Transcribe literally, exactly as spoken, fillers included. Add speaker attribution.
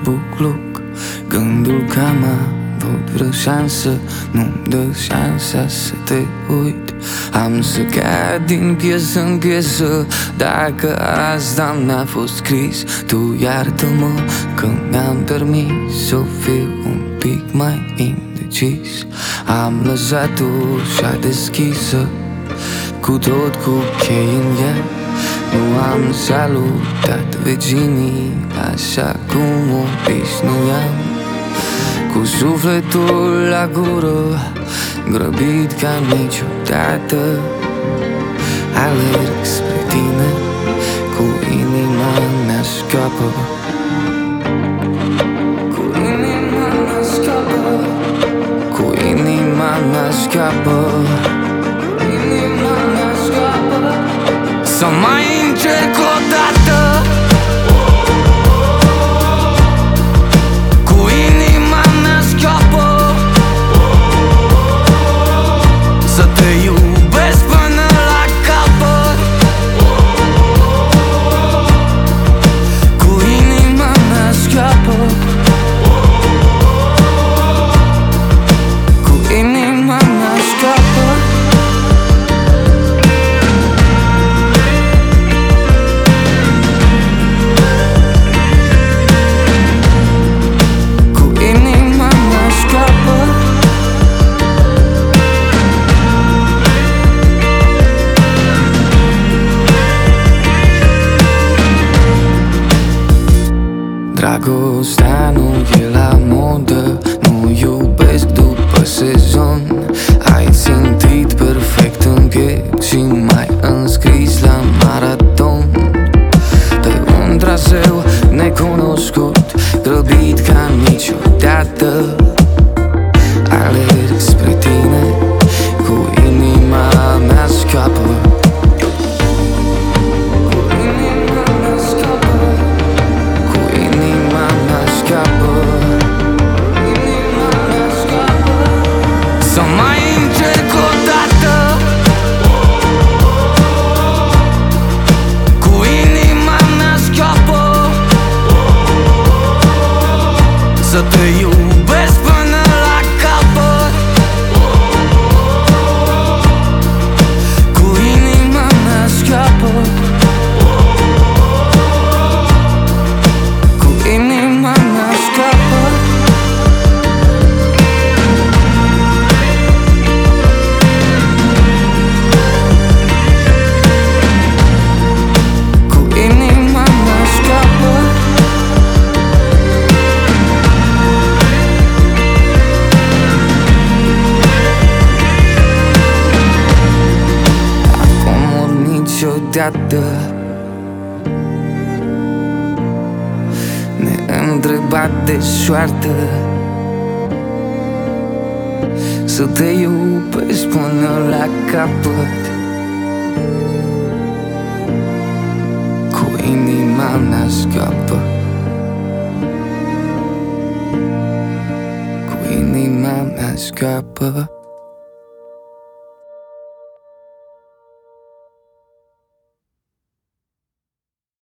Speaker 1: bucluc. Gândul că am avut vreo șansă nu-mi dă șansa să te uit. Am să cad din piesă în piesă, dacă asta n-a fost scris. Tu iartă-mă că mi-am permis să fiu un pic mai indecis. Am lăsat ușa deschisă, cu tot cu chei în ea. Nu am salutat vecinii așa cum obișnuiam. Cu sufletul la gură, grăbit ca niciodată, alerg spre tine, cu inima mea scapă. Cu inima mea scapă. Cu inima mea scapă. Inima mea scapă. Să mai încerc o dată. Cu inima mea scapă. Să te iubesc până la capăt. Cu inima mea scapă. Cu inima mea scapă. Dragostea nu e la modă, nu iubesc după sezon. Ai țintit perfect în piept și m-ai înscris la maraton. Pe un traseu necunoscut, grăbit ca niciodată, alerg spre tine, cu inima mea scapă. Să mai încerc o dată. Cu inima mea scapă. Să te iubesc până la capăt. Cu inima mea scapă. Cu inima mea scapă. Niciodată neîntrebat de soartă, să te iubesc până la capăt. Cu inima mea scapă. Cu inima mea scapă.